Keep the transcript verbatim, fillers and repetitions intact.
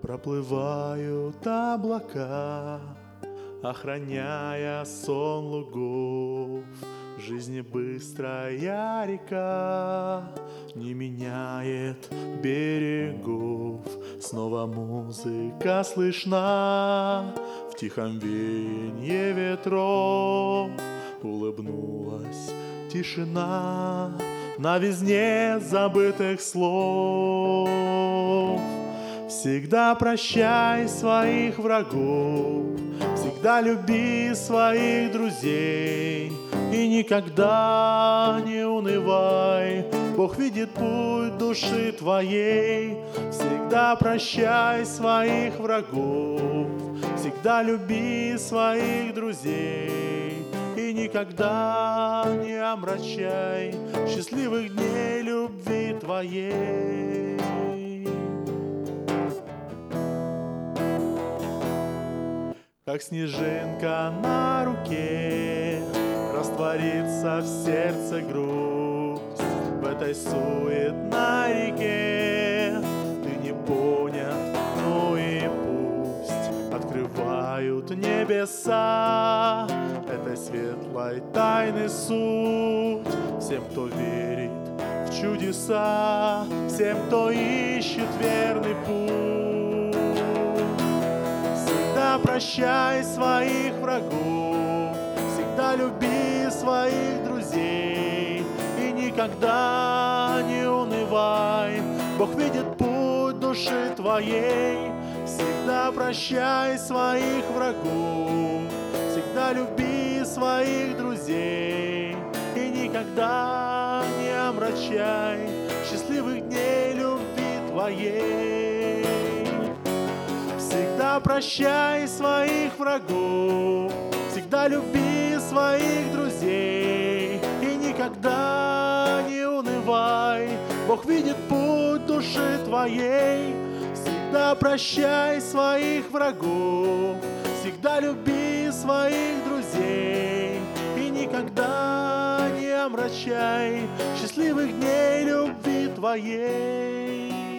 Проплывают облака, охраняя сон лугов. В жизни быстрая река не меняет берегов. Снова музыка слышна в тихом веянье ветров. Улыбнулась тишина на везне забытых слов. Всегда прощай своих врагов, всегда люби своих друзей и никогда не унывай. Бог видит путь души твоей. Всегда прощай своих врагов, всегда люби своих друзей и никогда не омрачай счастливых дней любви твоей. Как снежинка на руке растворится в сердце грусть. В этой суетной реке ты не понят, ну и пусть. Открывают небеса этой светлой тайны суть. Всем, кто верит в чудеса, всем, кто ищет верный путь. Всегда прощай своих врагов, всегда люби своих друзей и никогда не унывай. Бог видит путь души твоей. Всегда прощай своих врагов, всегда люби своих друзей и никогда не омрачай счастливых дней любви твоей. Всегда прощай своих врагов, всегда люби своих друзей и никогда не унывай. Бог видит путь души твоей. Всегда прощай своих врагов, всегда люби своих друзей и никогда не омрачай счастливых дней любви твоей.